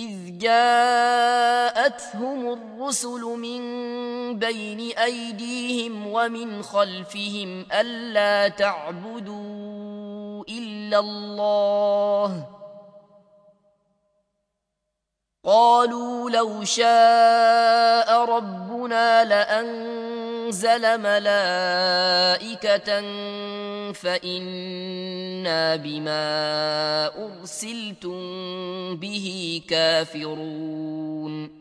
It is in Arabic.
إذ جاءتهم الرسل من بين أيديهم ومن خلفهم ألا تعبدوا إلا الله قالوا لو شاء ربنا لأنزل ملائكة فإنا بما أرسلتم به كافرون